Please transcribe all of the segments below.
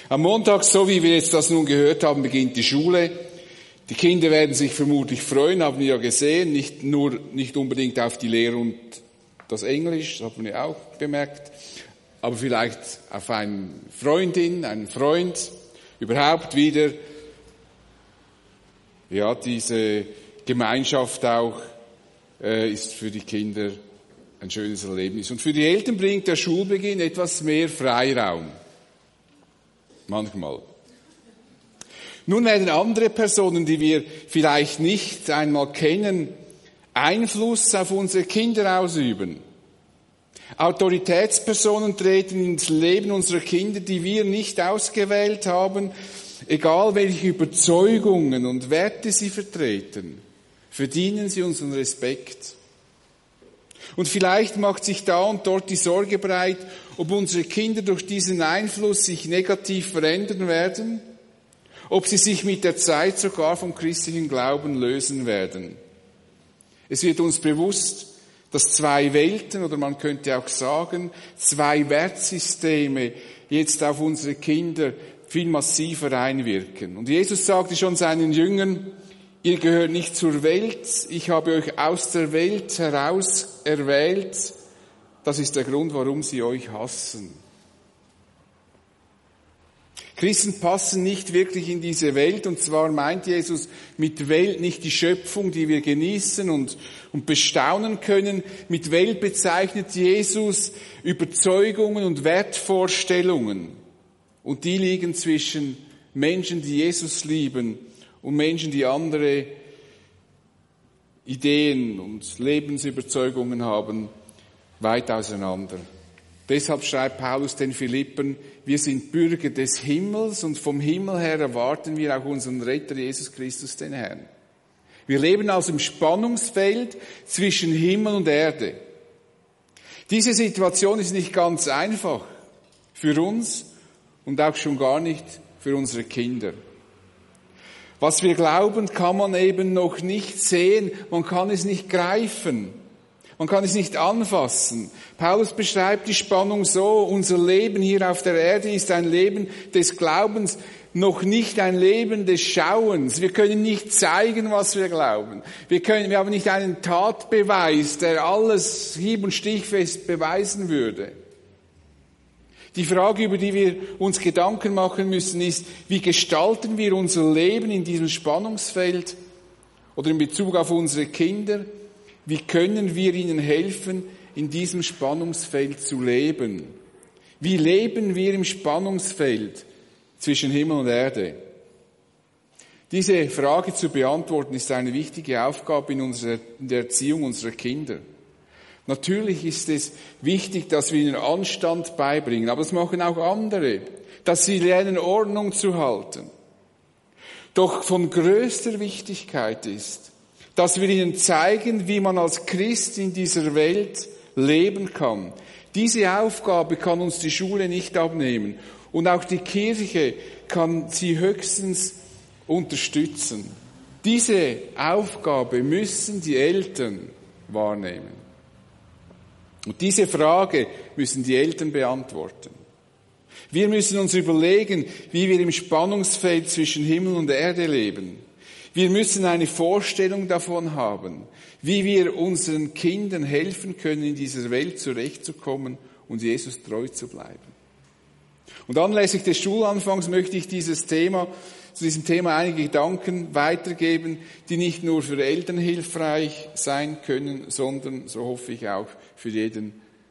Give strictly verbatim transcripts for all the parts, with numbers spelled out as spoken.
Am Montag, so wie wir jetzt das nun gehört haben, beginnt die Schule. Die Kinder werden sich vermutlich freuen, haben wir ja gesehen, nicht nur, nicht unbedingt auf die Lehre und das Englisch, das haben wir auch bemerkt, aber vielleicht auf eine Freundin, einen Freund, überhaupt wieder, ja, diese Gemeinschaft auch, äh, ist für die Kinder ein schönes Erlebnis. Und für die Eltern bringt der Schulbeginn etwas mehr Freiraum. Manchmal. Nun werden andere Personen, die wir vielleicht nicht einmal kennen, Einfluss auf unsere Kinder ausüben. Autoritätspersonen treten ins Leben unserer Kinder, die wir nicht ausgewählt haben, egal welche Überzeugungen und Werte sie vertreten, verdienen sie unseren Respekt. Und vielleicht macht sich da und dort die Sorge breit, ob unsere Kinder durch diesen Einfluss sich negativ verändern werden, ob sie sich mit der Zeit sogar vom christlichen Glauben lösen werden. Es wird uns bewusst, dass zwei Welten, oder man könnte auch sagen, zwei Wertsysteme jetzt auf unsere Kinder viel massiver einwirken. Und Jesus sagte schon seinen Jüngern, ihr gehört nicht zur Welt, ich habe euch aus der Welt heraus erwählt. Das ist der Grund, warum sie euch hassen. Christen passen nicht wirklich in diese Welt, und zwar meint Jesus mit Welt nicht die Schöpfung, die wir genießen und, und bestaunen können. Mit Welt bezeichnet Jesus Überzeugungen und Wertvorstellungen. Und die liegen zwischen Menschen, die Jesus lieben, und Menschen, die andere Ideen und Lebensüberzeugungen haben, weit auseinander. Deshalb schreibt Paulus den Philippern, wir sind Bürger des Himmels und vom Himmel her erwarten wir auch unseren Retter Jesus Christus, den Herrn. Wir leben also im Spannungsfeld zwischen Himmel und Erde. Diese Situation ist nicht ganz einfach für uns und auch schon gar nicht für unsere Kinder. Was wir glauben, kann man eben noch nicht sehen, man kann es nicht greifen. Man kann es nicht anfassen. Paulus beschreibt die Spannung so, unser Leben hier auf der Erde ist ein Leben des Glaubens, noch nicht ein Leben des Schauens. Wir können nicht zeigen, was wir glauben. Wir können, wir haben nicht einen Tatbeweis, der alles hieb- und stichfest beweisen würde. Die Frage, über die wir uns Gedanken machen müssen, ist, wie gestalten wir unser Leben in diesem Spannungsfeld oder in Bezug auf unsere Kinder? Wie können wir ihnen helfen, in diesem Spannungsfeld zu leben? Wie leben wir im Spannungsfeld zwischen Himmel und Erde? Diese Frage zu beantworten ist eine wichtige Aufgabe in, unserer, in der Erziehung unserer Kinder. Natürlich ist es wichtig, dass wir ihnen Anstand beibringen, aber es machen auch andere, dass sie lernen, Ordnung zu halten. Doch von größter Wichtigkeit ist, dass wir ihnen zeigen, wie man als Christ in dieser Welt leben kann. Diese Aufgabe kann uns die Schule nicht abnehmen. Und auch die Kirche kann sie höchstens unterstützen. Diese Aufgabe müssen die Eltern wahrnehmen. Und diese Frage müssen die Eltern beantworten. Wir müssen uns überlegen, wie wir im Spannungsfeld zwischen Himmel und Erde leben. Wir müssen eine Vorstellung davon haben, wie wir unseren Kindern helfen können, in dieser Welt zurechtzukommen und Jesus treu zu bleiben. Und anlässlich des Schulanfangs möchte ich dieses Thema, zu diesem Thema einige Gedanken weitergeben, die nicht nur für Eltern hilfreich sein können, sondern, so hoffe ich, auch für jeden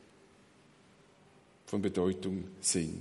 von Bedeutung sind.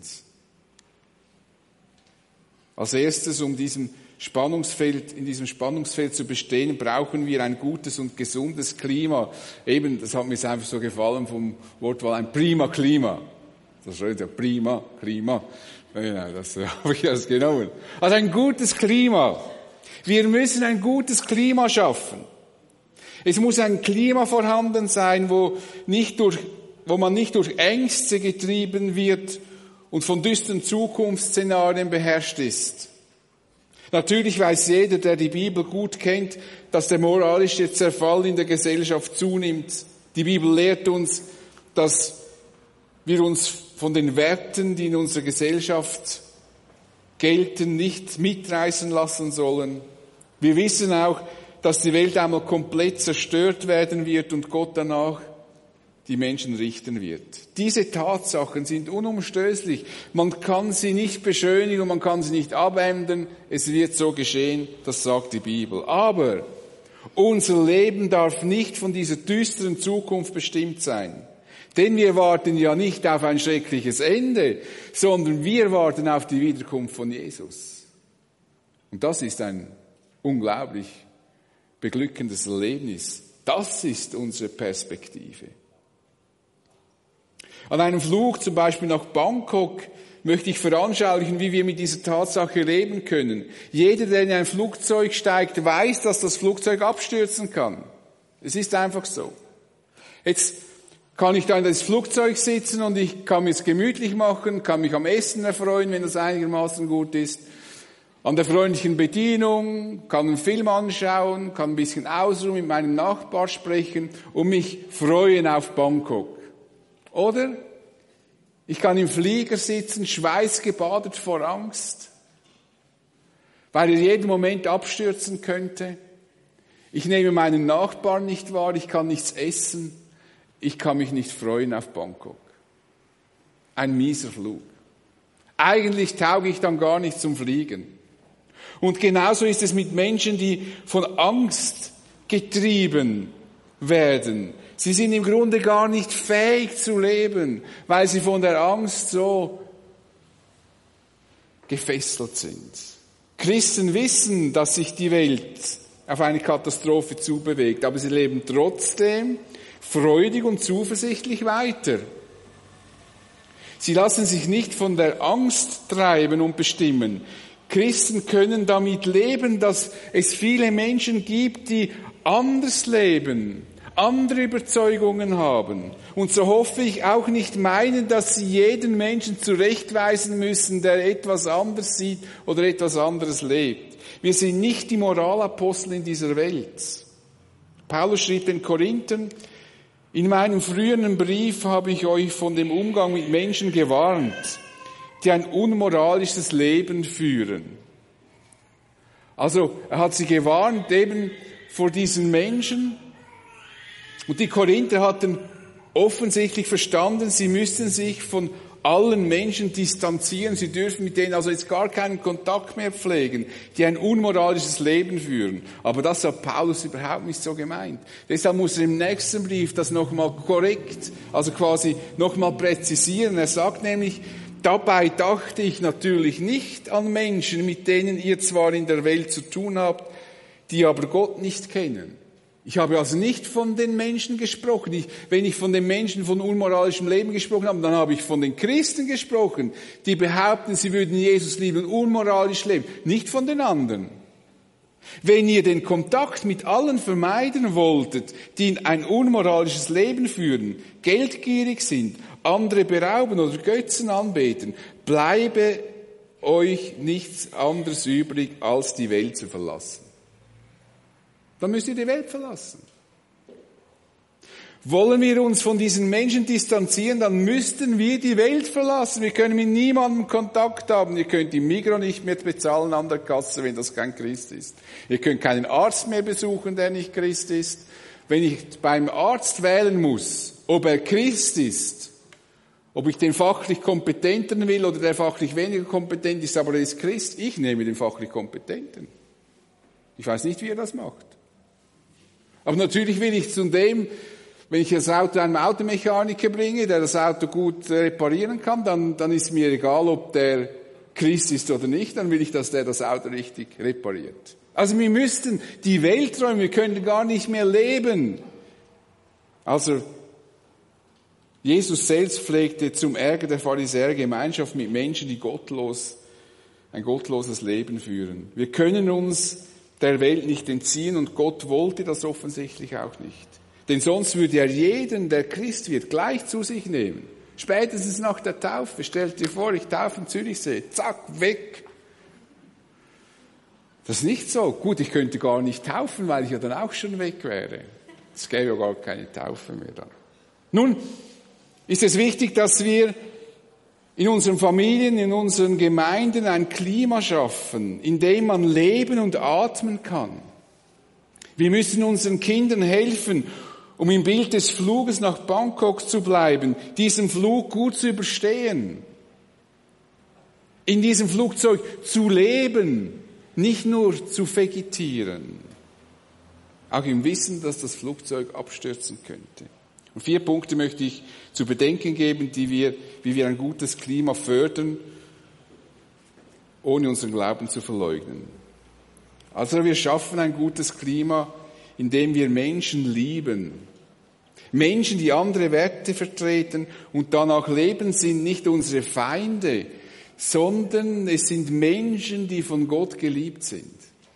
Als erstes, um diesen Spannungsfeld, in diesem Spannungsfeld zu bestehen, brauchen wir ein gutes und gesundes Klima. Eben, das hat mir jetzt einfach so gefallen vom Wortwahl, ein prima Klima. Das ist ja prima Klima. Genau, das habe ich erst genommen. Also ein gutes Klima. Wir müssen ein gutes Klima schaffen. Es muss ein Klima vorhanden sein, wo nicht durch, wo man nicht durch Ängste getrieben wird und von düsteren Zukunftsszenarien beherrscht ist. Natürlich weiß jeder, der die Bibel gut kennt, dass der moralische Zerfall in der Gesellschaft zunimmt. Die Bibel lehrt uns, dass wir uns von den Werten, die in unserer Gesellschaft gelten, nicht mitreißen lassen sollen. Wir wissen auch, dass die Welt einmal komplett zerstört werden wird und Gott danach die Menschen richten wird. Diese Tatsachen sind unumstößlich. Man kann sie nicht beschönigen und man kann sie nicht abändern. Es wird so geschehen, das sagt die Bibel. Aber unser Leben darf nicht von dieser düsteren Zukunft bestimmt sein. Denn wir warten ja nicht auf ein schreckliches Ende, sondern wir warten auf die Wiederkunft von Jesus. Und das ist ein unglaublich beglückendes Erlebnis. Das ist unsere Perspektive. An einem Flug zum Beispiel nach Bangkok möchte ich veranschaulichen, wie wir mit dieser Tatsache leben können. Jeder, der in ein Flugzeug steigt, weiß, dass das Flugzeug abstürzen kann. Es ist einfach so. Jetzt kann ich da in das Flugzeug sitzen und ich kann mir es gemütlich machen, kann mich am Essen erfreuen, wenn das einigermaßen gut ist, an der freundlichen Bedienung, kann einen Film anschauen, kann ein bisschen ausruhen, mit meinem Nachbar sprechen und mich freuen auf Bangkok. Oder ich kann im Flieger sitzen, schweißgebadet vor Angst, weil er jeden Moment abstürzen könnte. Ich nehme meinen Nachbarn nicht wahr, ich kann nichts essen, ich kann mich nicht freuen auf Bangkok. Ein mieser Flug. Eigentlich tauge ich dann gar nicht zum Fliegen. Und genauso ist es mit Menschen, die von Angst getrieben werden. Sie sind im Grunde gar nicht fähig zu leben, weil sie von der Angst so gefesselt sind. Christen wissen, dass sich die Welt auf eine Katastrophe zubewegt, aber sie leben trotzdem freudig und zuversichtlich weiter. Sie lassen sich nicht von der Angst treiben und bestimmen. Christen können damit leben, dass es viele Menschen gibt, die anders leben, andere Überzeugungen haben. Und so hoffe ich auch nicht meinen, dass sie jeden Menschen zurechtweisen müssen, der etwas anderes sieht oder etwas anderes lebt. Wir sind nicht die Moralapostel in dieser Welt. Paulus schrieb den Korinthern: In meinem früheren Brief habe ich euch von dem Umgang mit Menschen gewarnt, die ein unmoralisches Leben führen. Also er hat sie gewarnt eben vor diesen Menschen. Und die Korinther hatten offensichtlich verstanden, sie müssten sich von allen Menschen distanzieren. Sie dürfen mit denen also jetzt gar keinen Kontakt mehr pflegen, die ein unmoralisches Leben führen. Aber das hat Paulus überhaupt nicht so gemeint. Deshalb muss er im nächsten Brief das nochmal korrekt, also quasi nochmal präzisieren. Er sagt nämlich: Dabei dachte ich natürlich nicht an Menschen, mit denen ihr zwar in der Welt zu tun habt, die aber Gott nicht kennen. Ich habe also nicht von den Menschen gesprochen. Ich, wenn ich von den Menschen von unmoralischem Leben gesprochen habe, dann habe ich von den Christen gesprochen, die behaupten, sie würden Jesus lieben und unmoralisch leben. Nicht von den anderen. Wenn ihr den Kontakt mit allen vermeiden wolltet, die ein unmoralisches Leben führen, geldgierig sind, andere berauben oder Götzen anbeten, bleibe euch nichts anderes übrig, als die Welt zu verlassen. Dann müsst ihr die Welt verlassen. Wollen wir uns von diesen Menschen distanzieren, dann müssten wir die Welt verlassen. Wir können mit niemandem Kontakt haben. Ihr könnt die Migros nicht mehr bezahlen an der Kasse, wenn das kein Christ ist. Ihr könnt keinen Arzt mehr besuchen, der nicht Christ ist. Wenn ich beim Arzt wählen muss, ob er Christ ist, ob ich den fachlich Kompetenten will oder der fachlich weniger kompetent ist, aber er ist Christ, ich nehme den fachlich Kompetenten. Ich weiß nicht, wie er das macht. Aber natürlich will ich zu dem, wenn ich das Auto einem Automechaniker bringe, der das Auto gut reparieren kann, dann, dann ist mir egal, ob der Christ ist oder nicht, dann will ich, dass der das Auto richtig repariert. Also wir müssten die Welt räumen, wir können gar nicht mehr leben. Also Jesus selbst pflegte zum Ärger der Pharisäer Gemeinschaft mit Menschen, die gottlos, ein gottloses Leben führen. Wir können uns der Welt nicht entziehen und Gott wollte das offensichtlich auch nicht. Denn sonst würde er jeden, der Christ wird, gleich zu sich nehmen. Spätestens nach der Taufe. Stellt dir vor, ich taufe in Zürichsee. Zack, weg. Das ist nicht so. Gut, ich könnte gar nicht taufen, weil ich ja dann auch schon weg wäre. Es gäbe ja gar keine Taufe mehr dann. Nun ist es wichtig, dass wir in unseren Familien, in unseren Gemeinden ein Klima schaffen, in dem man leben und atmen kann. Wir müssen unseren Kindern helfen, um im Bild des Fluges nach Bangkok zu bleiben, diesen Flug gut zu überstehen. In diesem Flugzeug zu leben, nicht nur zu vegetieren. Auch im Wissen, dass das Flugzeug abstürzen könnte. Und vier Punkte möchte ich zu bedenken geben, die wir, wie wir ein gutes Klima fördern, ohne unseren Glauben zu verleugnen. Also wir schaffen ein gutes Klima, indem wir Menschen lieben. Menschen, die andere Werte vertreten und danach leben, sind nicht unsere Feinde, sondern es sind Menschen, die von Gott geliebt sind.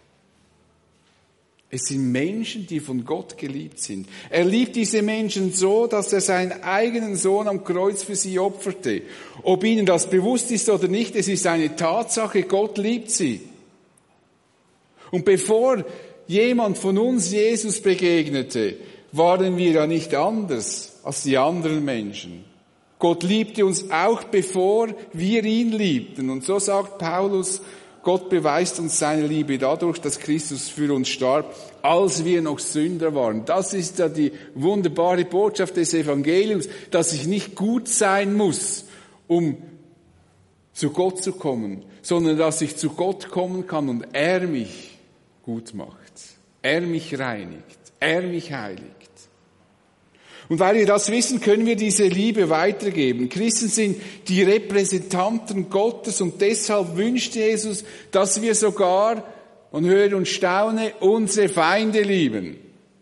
Es sind Menschen, die von Gott geliebt sind. Er liebt diese Menschen so, dass er seinen eigenen Sohn am Kreuz für sie opferte. Ob ihnen das bewusst ist oder nicht, es ist eine Tatsache, Gott liebt sie. Und bevor jemand von uns Jesus begegnete, waren wir ja nicht anders als die anderen Menschen. Gott liebte uns auch, bevor wir ihn liebten. Und so sagt Paulus, Gott beweist uns seine Liebe dadurch, dass Christus für uns starb, als wir noch Sünder waren. Das ist ja die wunderbare Botschaft des Evangeliums, dass ich nicht gut sein muss, um zu Gott zu kommen, sondern dass ich zu Gott kommen kann und er mich gut macht, er mich reinigt, er mich heiligt. Und weil wir das wissen, können wir diese Liebe weitergeben. Christen sind die Repräsentanten Gottes und deshalb wünscht Jesus, dass wir sogar, und höre und staune, unsere Feinde lieben.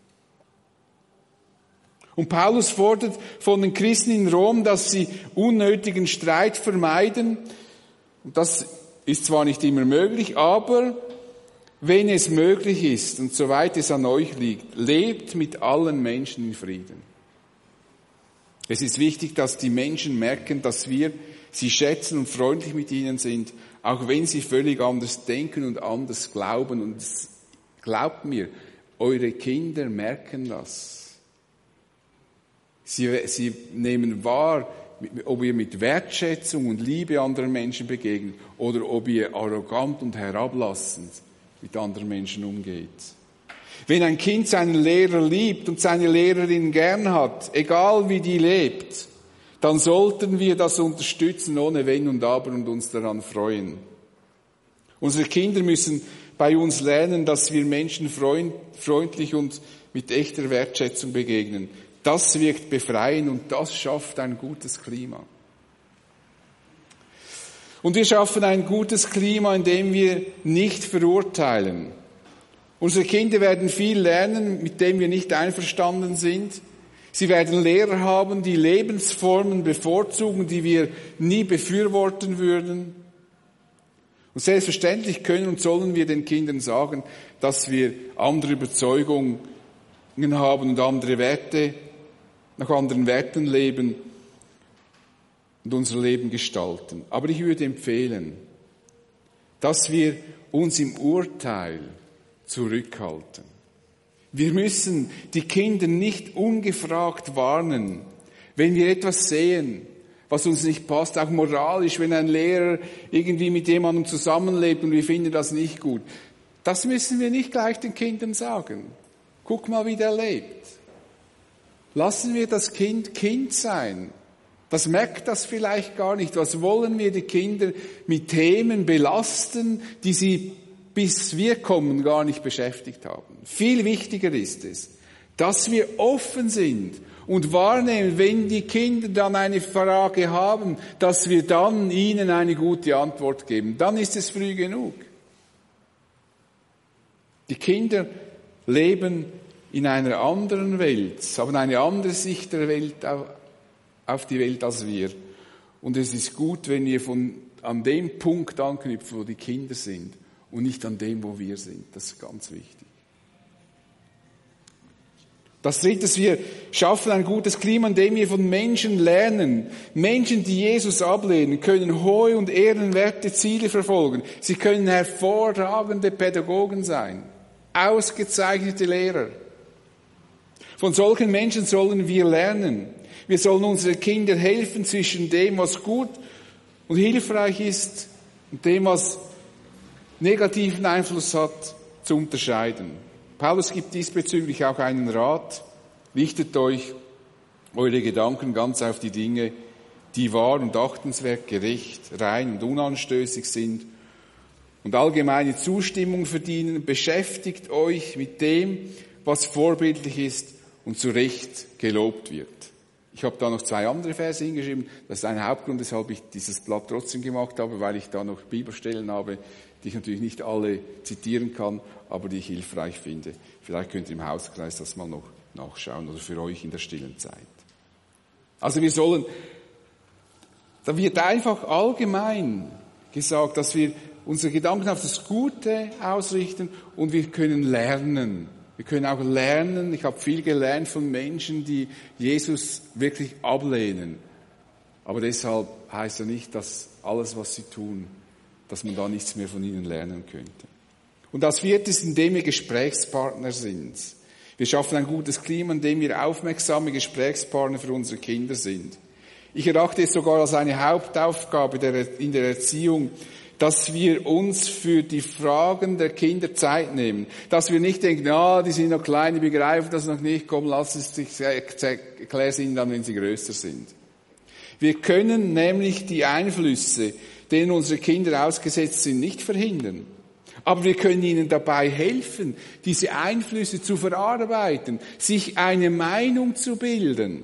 Und Paulus fordert von den Christen in Rom, dass sie unnötigen Streit vermeiden. Und das ist zwar nicht immer möglich, aber wenn es möglich ist und soweit es an euch liegt, lebt mit allen Menschen in Frieden. Es ist wichtig, dass die Menschen merken, dass wir sie schätzen und freundlich mit ihnen sind, auch wenn sie völlig anders denken und anders glauben. Und glaubt mir, eure Kinder merken das. Sie, sie nehmen wahr, ob ihr mit Wertschätzung und Liebe anderen Menschen begegnet oder ob ihr arrogant und herablassend mit anderen Menschen umgeht. Wenn ein Kind seinen Lehrer liebt und seine Lehrerin gern hat, egal wie die lebt, dann sollten wir das unterstützen ohne Wenn und Aber und uns daran freuen. Unsere Kinder müssen bei uns lernen, dass wir Menschen freundlich und mit echter Wertschätzung begegnen. Das wirkt befreiend und das schafft ein gutes Klima. Und wir schaffen ein gutes Klima, indem wir nicht verurteilen. Unsere Kinder werden viel lernen, mit dem wir nicht einverstanden sind. Sie werden Lehrer haben, die Lebensformen bevorzugen, die wir nie befürworten würden. Und selbstverständlich können und sollen wir den Kindern sagen, dass wir andere Überzeugungen haben und andere Werte, nach anderen Werten leben und unser Leben gestalten. Aber ich würde empfehlen, dass wir uns im Urteil zurückhalten. Wir müssen die Kinder nicht ungefragt warnen, wenn wir etwas sehen, was uns nicht passt, auch moralisch, wenn ein Lehrer irgendwie mit jemandem zusammenlebt und wir finden das nicht gut. Das müssen wir nicht gleich den Kindern sagen. Guck mal, wie der lebt. Lassen wir das Kind Kind sein. Das merkt das vielleicht gar nicht. Was wollen wir die Kinder mit Themen belasten, die sie bis wir kommen, gar nicht beschäftigt haben. Viel wichtiger ist es, dass wir offen sind und wahrnehmen, wenn die Kinder dann eine Frage haben, dass wir dann ihnen eine gute Antwort geben. Dann ist es früh genug. Die Kinder leben in einer anderen Welt, haben eine andere Sicht der Welt auf die Welt als wir. Und es ist gut, wenn wir von, an dem Punkt anknüpfen, wo die Kinder sind. Und nicht an dem, wo wir sind. Das ist ganz wichtig. Das Dritte, wir schaffen ein gutes Klima, indem wir von Menschen lernen. Menschen, die Jesus ablehnen, können hohe und ehrenwerte Ziele verfolgen. Sie können hervorragende Pädagogen sein. Ausgezeichnete Lehrer. Von solchen Menschen sollen wir lernen. Wir sollen unseren Kindern helfen zwischen dem, was gut und hilfreich ist und dem, was negativen Einfluss hat, zu unterscheiden. Paulus gibt diesbezüglich auch einen Rat: Richtet euch eure Gedanken ganz auf die Dinge, die wahr und achtenswert, gerecht, rein und unanstößig sind und allgemeine Zustimmung verdienen. Beschäftigt euch mit dem, was vorbildlich ist und zu Recht gelobt wird. Ich habe da noch zwei andere Verse hingeschrieben. Das ist ein Hauptgrund, weshalb ich dieses Blatt trotzdem gemacht habe, weil ich da noch Bibelstellen habe, die ich natürlich nicht alle zitieren kann, aber die ich hilfreich finde. Vielleicht könnt ihr im Hauskreis das mal noch nachschauen oder für euch in der stillen Zeit. Also wir sollen, da wird einfach allgemein gesagt, dass wir unsere Gedanken auf das Gute ausrichten und wir können lernen. Wir können auch lernen, ich habe viel gelernt von Menschen, die Jesus wirklich ablehnen. Aber deshalb heißt ja nicht, dass alles, was sie tun, dass man da nichts mehr von ihnen lernen könnte. Und das vierte ist, indem wir Gesprächspartner sind. Wir schaffen ein gutes Klima, indem wir aufmerksame Gesprächspartner für unsere Kinder sind. Ich erachte es sogar als eine Hauptaufgabe in der Erziehung, dass wir uns für die Fragen der Kinder Zeit nehmen. Dass wir nicht denken, ah, die sind noch klein, die begreifen das noch nicht, komm, lass es sich, erklär es ihnen dann, wenn sie größer sind. Wir können nämlich die Einflüsse, denen unsere Kinder ausgesetzt sind, nicht verhindern. Aber wir können ihnen dabei helfen, diese Einflüsse zu verarbeiten, sich eine Meinung zu bilden.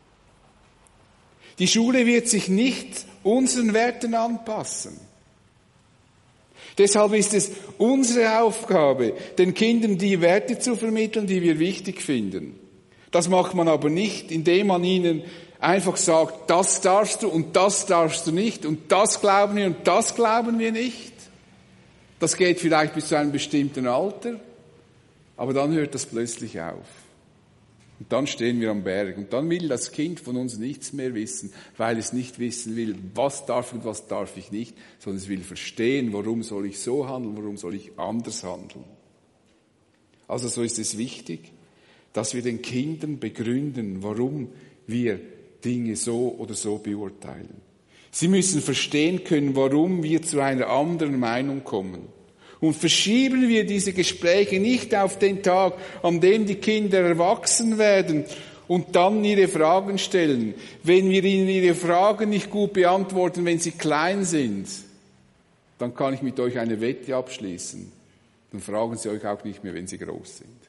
Die Schule wird sich nicht unseren Werten anpassen. Deshalb ist es unsere Aufgabe, den Kindern die Werte zu vermitteln, die wir wichtig finden. Das macht man aber nicht, indem man ihnen einfach sagt, das darfst du und das darfst du nicht und das glauben wir und das glauben wir nicht. Das geht vielleicht bis zu einem bestimmten Alter, aber dann hört das plötzlich auf. Und dann stehen wir am Berg und dann will das Kind von uns nichts mehr wissen, weil es nicht wissen will, was darf und was darf ich nicht, sondern es will verstehen, warum soll ich so handeln, warum soll ich anders handeln. Also so ist es wichtig, dass wir den Kindern begründen, warum wir Dinge so oder so beurteilen. Sie müssen verstehen können, warum wir zu einer anderen Meinung kommen. Und verschieben wir diese Gespräche nicht auf den Tag, an dem die Kinder erwachsen werden und dann ihre Fragen stellen. Wenn wir ihnen ihre Fragen nicht gut beantworten, wenn sie klein sind, dann kann ich mit euch eine Wette abschließen. Dann fragen sie euch auch nicht mehr, wenn sie groß sind.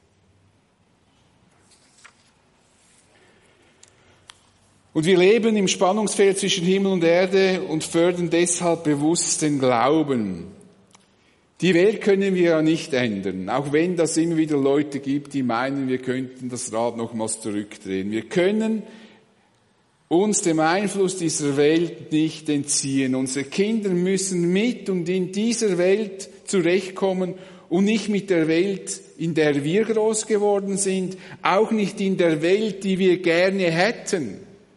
Und wir leben im Spannungsfeld zwischen Himmel und Erde und fördern deshalb bewusst den Glauben. Die Welt können wir ja nicht ändern, auch wenn das immer wieder Leute gibt, die meinen, wir könnten das Rad nochmals zurückdrehen. Wir können uns dem Einfluss dieser Welt nicht entziehen. Unsere Kinder müssen mit und in dieser Welt zurechtkommen und nicht mit der Welt, in der wir groß geworden sind, auch nicht in der Welt, die wir gerne hätten.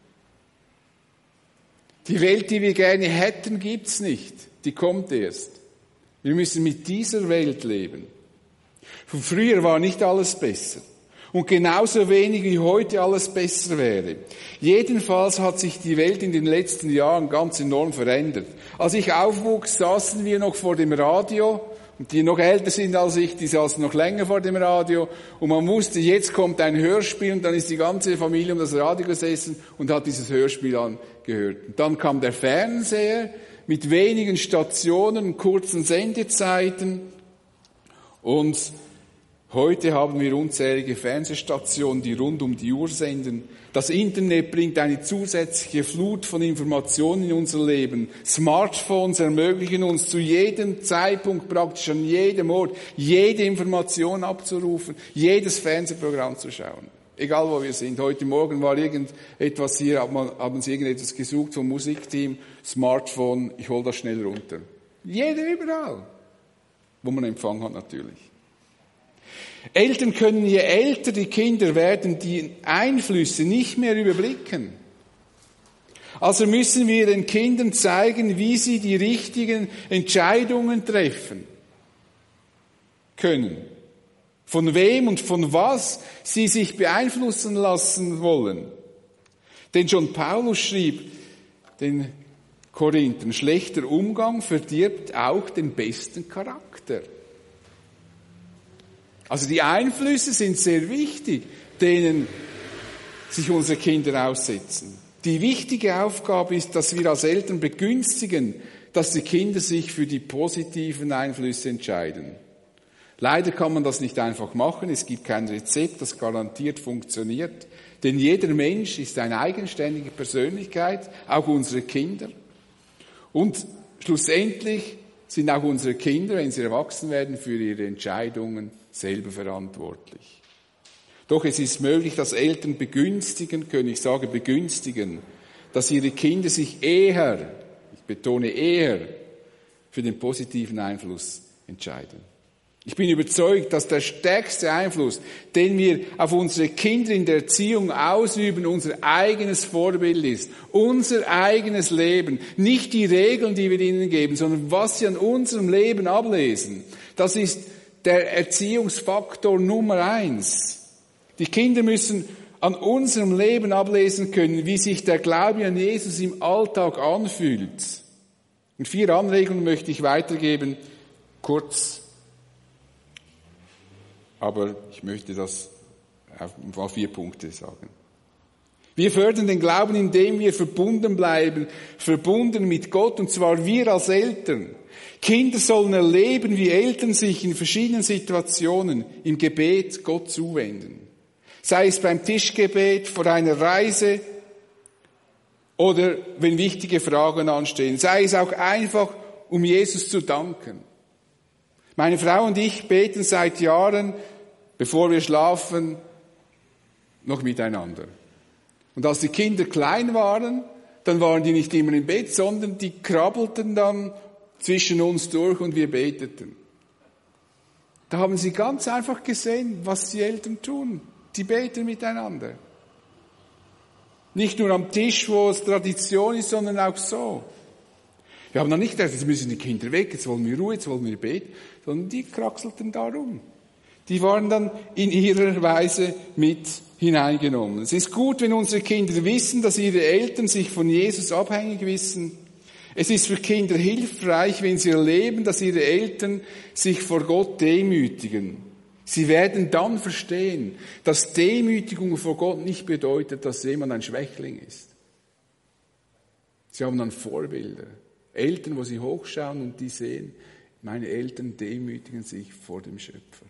Die Welt, die wir gerne hätten, gibt's nicht. Die kommt erst. Wir müssen mit dieser Welt leben. Von früher war nicht alles besser. Und genauso wenig wie heute alles besser wäre. Jedenfalls hat sich die Welt in den letzten Jahren ganz enorm verändert. Als ich aufwuchs, saßen wir noch vor dem Radio. Und die noch älter sind als ich, die saßen noch länger vor dem Radio. Und man wusste, jetzt kommt ein Hörspiel und dann ist die ganze Familie um das Radio gesessen und hat dieses Hörspiel angehört. Und dann kam der Fernseher mit wenigen Stationen, kurzen Sendezeiten. Und heute haben wir unzählige Fernsehstationen, die rund um die Uhr senden. Das Internet bringt eine zusätzliche Flut von Informationen in unser Leben. Smartphones ermöglichen uns zu jedem Zeitpunkt, praktisch an jedem Ort, jede Information abzurufen, jedes Fernsehprogramm zu schauen. Egal wo wir sind. Heute Morgen war irgendetwas hier, haben Sie irgendetwas gesucht vom Musikteam, Smartphone, ich hole das schnell runter. Jeder überall, wo man Empfang hat natürlich. Eltern können, je älter die Kinder werden, die Einflüsse nicht mehr überblicken. Also müssen wir den Kindern zeigen, wie sie die richtigen Entscheidungen treffen können. Von wem und von was sie sich beeinflussen lassen wollen. Denn schon Paulus schrieb den Korinther, schlechter Umgang verdirbt auch den besten Charakter. Also die Einflüsse sind sehr wichtig, denen sich unsere Kinder aussetzen. Die wichtige Aufgabe ist, dass wir als Eltern begünstigen, dass die Kinder sich für die positiven Einflüsse entscheiden. Leider kann man das nicht einfach machen. Es gibt kein Rezept, das garantiert funktioniert. Denn jeder Mensch ist eine eigenständige Persönlichkeit, auch unsere Kinder. Und schlussendlich sind auch unsere Kinder, wenn sie erwachsen werden, für ihre Entscheidungen selber verantwortlich. Doch es ist möglich, dass Eltern begünstigen können, ich sage begünstigen, dass ihre Kinder sich eher, ich betone eher, für den positiven Einfluss entscheiden. Ich bin überzeugt, dass der stärkste Einfluss, den wir auf unsere Kinder in der Erziehung ausüben, unser eigenes Vorbild ist. Unser eigenes Leben. Nicht die Regeln, die wir ihnen geben, sondern was sie an unserem Leben ablesen. Das ist der Erziehungsfaktor Nummer eins. Die Kinder müssen an unserem Leben ablesen können, wie sich der Glaube an Jesus im Alltag anfühlt. Und vier Anregungen möchte ich weitergeben, kurz. Aber ich möchte das auf vier Punkte sagen. Wir fördern den Glauben, indem wir verbunden bleiben, verbunden mit Gott, und zwar wir als Eltern. Kinder sollen erleben, wie Eltern sich in verschiedenen Situationen im Gebet Gott zuwenden. Sei es beim Tischgebet, vor einer Reise oder wenn wichtige Fragen anstehen. Sei es auch einfach, um Jesus zu danken. Meine Frau und ich beten seit Jahren, bevor wir schlafen, noch miteinander. Und als die Kinder klein waren, dann waren die nicht immer im Bett, sondern die krabbelten dann zwischen uns durch und wir beteten. Da haben sie ganz einfach gesehen, was die Eltern tun. Die beten miteinander. Nicht nur am Tisch, wo es Tradition ist, sondern auch so. Wir haben dann nicht gesagt, jetzt müssen die Kinder weg, jetzt wollen wir Ruhe, jetzt wollen wir beten, sondern die kraxelten da rum. Die waren dann in ihrer Weise mit hineingenommen. Es ist gut, wenn unsere Kinder wissen, dass ihre Eltern sich von Jesus abhängig wissen. Es ist für Kinder hilfreich, wenn sie erleben, dass ihre Eltern sich vor Gott demütigen. Sie werden dann verstehen, dass Demütigung vor Gott nicht bedeutet, dass jemand ein Schwächling ist. Sie haben dann Vorbilder. Eltern, wo sie hochschauen und die sehen, meine Eltern demütigen sich vor dem Schöpfer.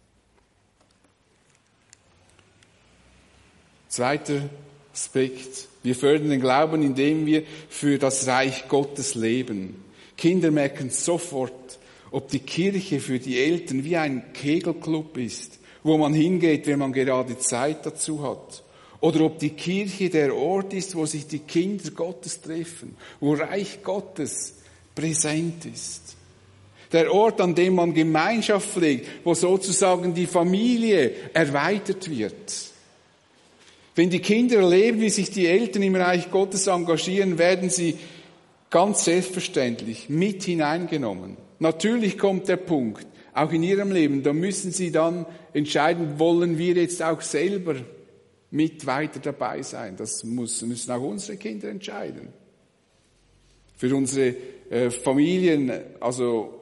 Zweiter Aspekt. Wir fördern den Glauben, indem wir für das Reich Gottes leben. Kinder merken sofort, ob die Kirche für die Eltern wie ein Kegelclub ist, wo man hingeht, wenn man gerade Zeit dazu hat. Oder ob die Kirche der Ort ist, wo sich die Kinder Gottes treffen, wo Reich Gottes präsent ist. Der Ort, an dem man Gemeinschaft pflegt, wo sozusagen die Familie erweitert wird. Wenn die Kinder erleben, wie sich die Eltern im Reich Gottes engagieren, werden sie ganz selbstverständlich mit hineingenommen. Natürlich kommt der Punkt, auch in ihrem Leben, da müssen sie dann entscheiden, wollen wir jetzt auch selber mit weiter dabei sein. Das muss, müssen auch unsere Kinder entscheiden. Für unsere äh, Familien, also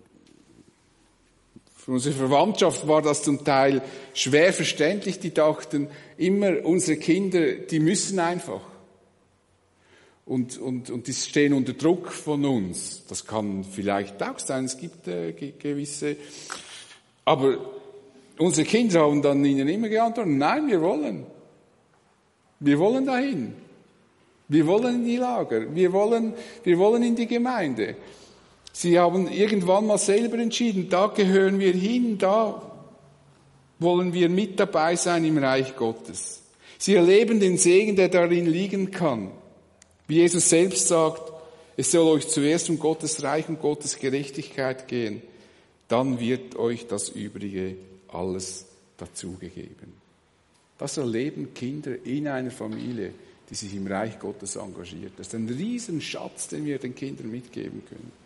für unsere Verwandtschaft war das zum Teil schwer verständlich. Die dachten immer, unsere Kinder, die müssen einfach. Und, und, und die stehen unter Druck von uns. Das kann vielleicht auch sein, es gibt äh, gewisse. Aber unsere Kinder haben dann ihnen immer geantwortet, nein, wir wollen. Wir wollen dahin. Wir wollen in die Lager. Wir wollen, wir wollen in die Gemeinde. Sie haben irgendwann mal selber entschieden, da gehören wir hin, da wollen wir mit dabei sein im Reich Gottes. Sie erleben den Segen, der darin liegen kann. Wie Jesus selbst sagt, es soll euch zuerst um Gottes Reich und Gottes Gerechtigkeit gehen, dann wird euch das Übrige alles dazugegeben. Das erleben Kinder in einer Familie, die sich im Reich Gottes engagiert. Das ist ein Riesenschatz, den wir den Kindern mitgeben können.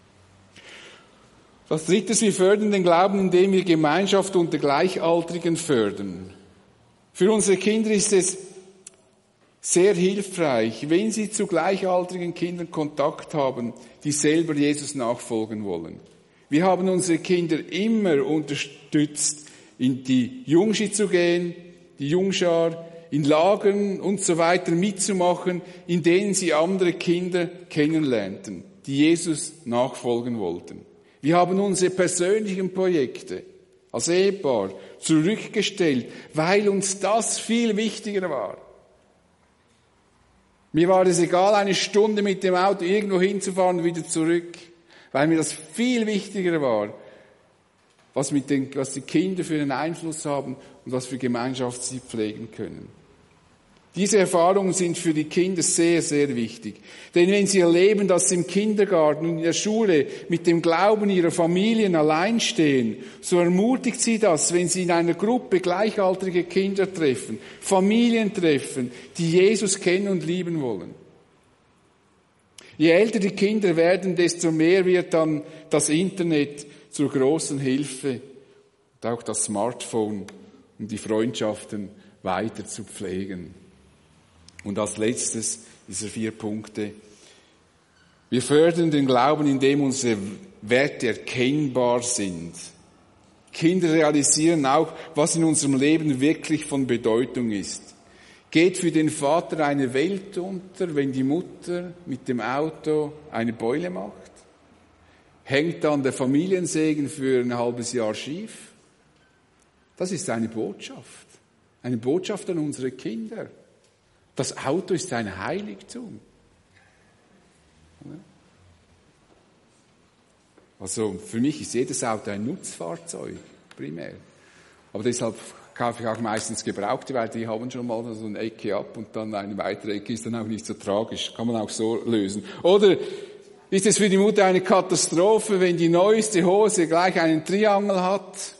Das Dritte, wir fördern den Glauben, indem wir Gemeinschaft unter Gleichaltrigen fördern. Für unsere Kinder ist es sehr hilfreich, wenn Sie zu gleichaltrigen Kindern Kontakt haben, die selber Jesus nachfolgen wollen. Wir haben unsere Kinder immer unterstützt, in die Jungschi zu gehen, die Jungschar, in Lagern und so weiter mitzumachen, in denen sie andere Kinder kennenlernten, die Jesus nachfolgen wollten. Wir haben unsere persönlichen Projekte als Ehepaar zurückgestellt, weil uns das viel wichtiger war. Mir war es egal, eine Stunde mit dem Auto irgendwo hinzufahren und wieder zurück, weil mir das viel wichtiger war, was, mit den, was die Kinder für einen Einfluss haben und was für Gemeinschaft sie pflegen können. Diese Erfahrungen sind für die Kinder sehr, sehr wichtig. Denn wenn sie erleben, dass sie im Kindergarten und in der Schule mit dem Glauben ihrer Familien allein stehen, so ermutigt sie das, wenn sie in einer Gruppe gleichaltrige Kinder treffen, Familien treffen, die Jesus kennen und lieben wollen. Je älter die Kinder werden, desto mehr wird dann das Internet zur großen Hilfe und auch das Smartphone, um die Freundschaften weiter zu pflegen. Und als letztes dieser vier Punkte: Wir fördern den Glauben, indem unsere Werte erkennbar sind. Kinder realisieren auch, was in unserem Leben wirklich von Bedeutung ist. Geht für den Vater eine Welt unter, wenn die Mutter mit dem Auto eine Beule macht? Hängt dann der Familiensegen für ein halbes Jahr schief? Das ist eine Botschaft. Eine Botschaft an unsere Kinder. Das Auto ist ein Heiligtum. Also für mich ist jedes Auto ein Nutzfahrzeug, primär. Aber deshalb kaufe ich auch meistens Gebrauchte, weil die haben schon mal so eine Ecke ab und dann eine weitere Ecke ist dann auch nicht so tragisch. Kann man auch so lösen. Oder ist es für die Mutter eine Katastrophe, wenn die neueste Hose gleich einen Triangel hat?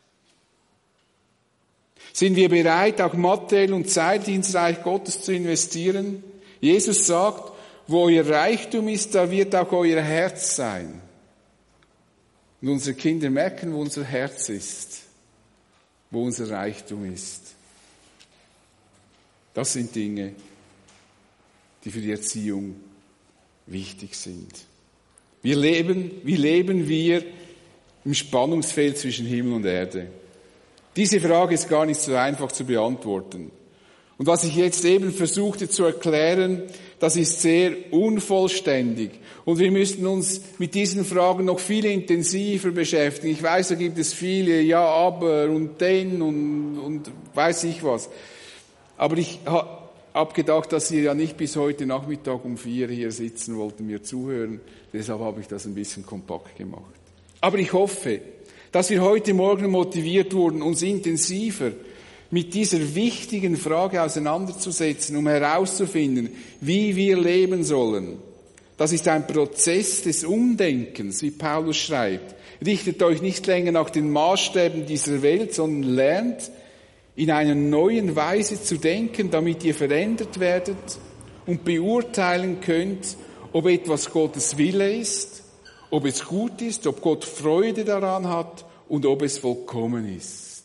Sind wir bereit, auch materiell und zeitlich ins Reich Gottes zu investieren? Jesus sagt, wo euer Reichtum ist, da wird auch euer Herz sein. Und unsere Kinder merken, wo unser Herz ist, wo unser Reichtum ist. Das sind Dinge, die für die Erziehung wichtig sind. Wir leben, wie leben wir im Spannungsfeld zwischen Himmel und Erde? Diese Frage ist gar nicht so einfach zu beantworten. Und was ich jetzt eben versuchte zu erklären, das ist sehr unvollständig. Und wir müssten uns mit diesen Fragen noch viel intensiver beschäftigen. Ich weiß, da gibt es viele, ja, aber und denn und, und weiß ich was. Aber ich habe gedacht, dass ihr ja nicht bis heute Nachmittag um vier hier sitzen wollten, mir zuhören. Deshalb habe ich das ein bisschen kompakt gemacht. Aber ich hoffe, dass wir heute Morgen motiviert wurden, uns intensiver mit dieser wichtigen Frage auseinanderzusetzen, um herauszufinden, wie wir leben sollen. Das ist ein Prozess des Umdenkens, wie Paulus schreibt. Richtet euch nicht länger nach den Maßstäben dieser Welt, sondern lernt, in einer neuen Weise zu denken, damit ihr verändert werdet und beurteilen könnt, ob etwas Gottes Wille ist, ob es gut ist, ob Gott Freude daran hat und ob es vollkommen ist.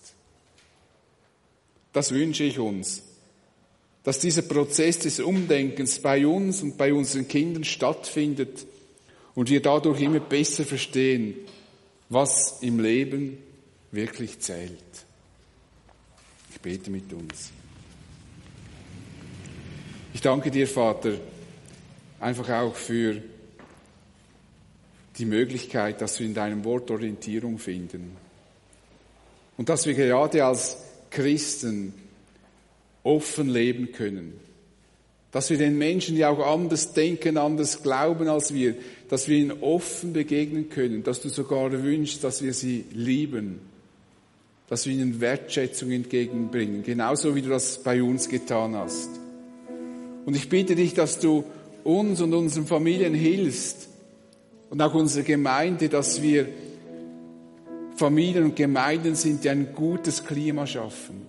Das wünsche ich uns, dass dieser Prozess des Umdenkens bei uns und bei unseren Kindern stattfindet und wir dadurch immer besser verstehen, was im Leben wirklich zählt. Ich bete mit uns. Ich danke dir, Vater, einfach auch für die Möglichkeit, dass wir in deinem Wort Orientierung finden. Und dass wir gerade als Christen offen leben können. Dass wir den Menschen, die auch anders denken, anders glauben als wir, dass wir ihnen offen begegnen können. Dass du sogar wünschst, dass wir sie lieben. Dass wir ihnen Wertschätzung entgegenbringen. Genauso wie du das bei uns getan hast. Und ich bitte dich, dass du uns und unseren Familien hilfst, und auch unsere Gemeinde, dass wir Familien und Gemeinden sind, die ein gutes Klima schaffen,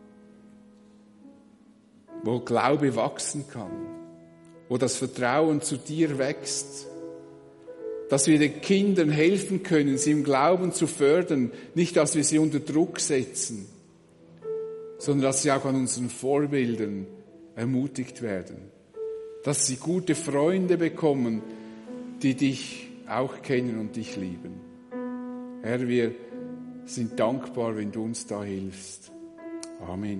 wo Glaube wachsen kann, wo das Vertrauen zu dir wächst, dass wir den Kindern helfen können, sie im Glauben zu fördern, nicht, dass wir sie unter Druck setzen, sondern dass sie auch an unseren Vorbildern ermutigt werden, dass sie gute Freunde bekommen, die dich auch kennen und dich lieben. Herr, wir sind dankbar, wenn du uns da hilfst. Amen.